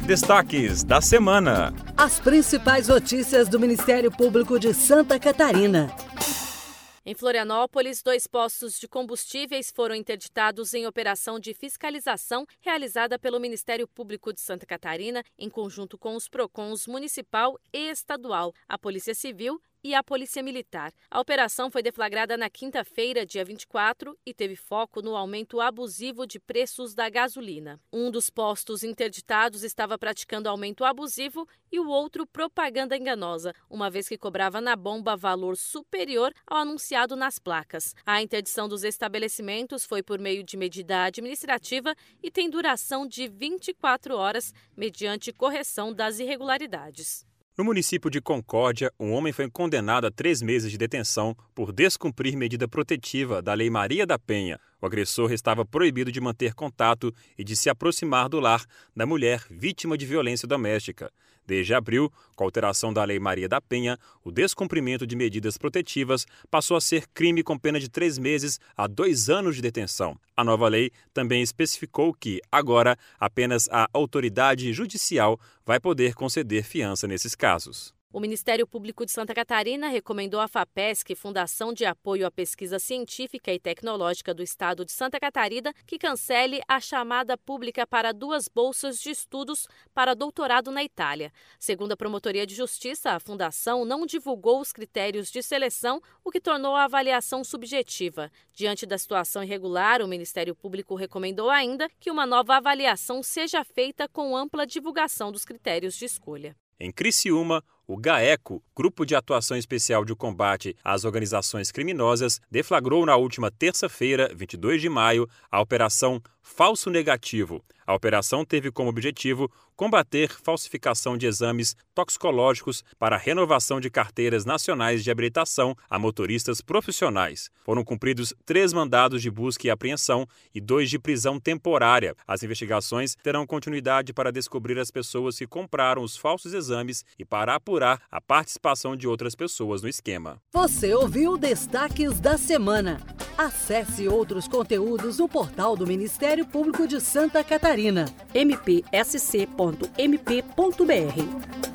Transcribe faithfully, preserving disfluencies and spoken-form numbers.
Destaques da semana. As principais notícias do Ministério Público de Santa Catarina. Em Florianópolis, dois postos de combustíveis foram interditados em operação de fiscalização realizada pelo Ministério Público de Santa Catarina, em conjunto com os PROCONs municipal e estadual, a Polícia Civil e a Polícia Militar. A operação foi deflagrada na quinta-feira, dia vinte e quatro, e teve foco no aumento abusivo de preços da gasolina. Um dos postos interditados estava praticando aumento abusivo e o outro propaganda enganosa, uma vez que cobrava na bomba valor superior ao anunciado nas placas. A interdição dos estabelecimentos foi por meio de medida administrativa e tem duração de vinte e quatro horas, mediante correção das irregularidades. No município de Concórdia, um homem foi condenado a três meses de detenção por descumprir medida protetiva da Lei Maria da Penha. O agressor estava proibido de manter contato e de se aproximar do lar da mulher vítima de violência doméstica. Desde abril, com a alteração da Lei Maria da Penha, o descumprimento de medidas protetivas passou a ser crime com pena de três meses a dois anos de detenção. A nova lei também especificou que, agora, apenas a autoridade judicial vai poder conceder fiança nesses casos. O Ministério Público de Santa Catarina recomendou à FAPESC, Fundação de Apoio à Pesquisa Científica e Tecnológica do Estado de Santa Catarina, que cancele a chamada pública para duas bolsas de estudos para doutorado na Itália. Segundo a Promotoria de Justiça, a Fundação não divulgou os critérios de seleção, o que tornou a avaliação subjetiva. Diante da situação irregular, o Ministério Público recomendou ainda que uma nova avaliação seja feita com ampla divulgação dos critérios de escolha. Em Criciúma, o GAECO, Grupo de Atuação Especial de Combate às Organizações Criminosas, deflagrou na última terça-feira, vinte e dois de maio, a Operação Falso Negativo. A operação teve como objetivo combater falsificação de exames toxicológicos para a renovação de carteiras nacionais de habilitação a motoristas profissionais. Foram cumpridos três mandados de busca e apreensão e dois de prisão temporária. As investigações terão continuidade para descobrir as pessoas que compraram os falsos exames e para apurar a participação de outras pessoas no esquema. Você ouviu Destaques da Semana. Acesse outros conteúdos no portal do Ministério Público de Santa Catarina, m p s c ponto m p ponto b r.